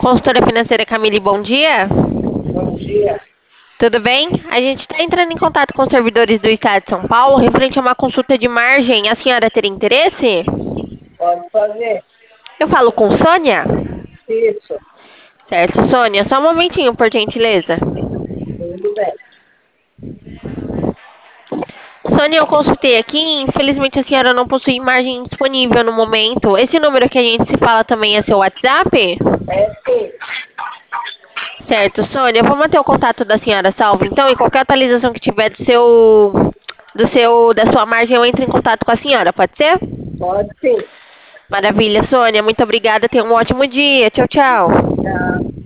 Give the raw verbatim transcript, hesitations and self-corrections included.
Consultora financeira Camille, bom dia. Bom dia. Tudo bem? A gente está entrando em contato com os servidores do Estado de São Paulo referente a uma consulta de margem. A senhora teria interesse? Pode fazer. Eu falo com Sônia? Isso. Certo, Sônia. Só um momentinho, por gentileza. Tudo bem. Sônia, eu consultei aqui e infelizmente a senhora não possui margem disponível no momento. Esse número que a gente se fala também é seu WhatsApp? É sim. Certo, Sônia, eu vou manter o contato da senhora salvo, então, e qualquer atualização que tiver do seu, do seu, da sua margem, eu entro em contato com a senhora, pode ser? Pode sim. Maravilha, Sônia, muito obrigada, tenha um ótimo dia, tchau, tchau. Tá.